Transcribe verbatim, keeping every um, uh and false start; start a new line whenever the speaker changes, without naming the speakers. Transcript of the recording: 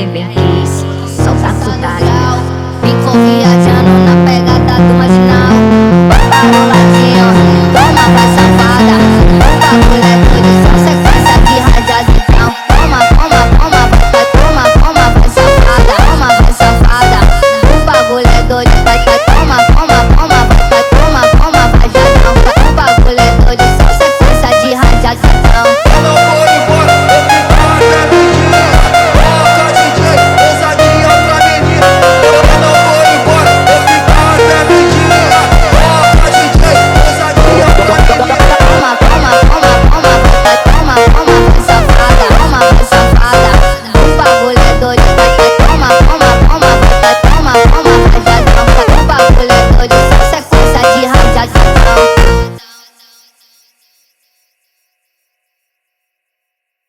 bem, bem quis. Solta a putaria.
Ficou viajando na pegada do mais